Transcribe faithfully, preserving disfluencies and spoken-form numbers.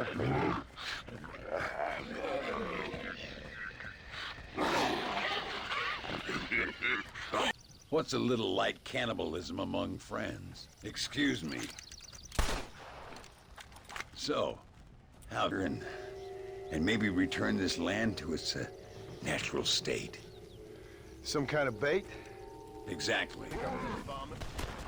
What's a little light cannibalism among friends? Excuse me. So, how and, and maybe return this land to its uh, natural state. Some kind of bait? Exactly.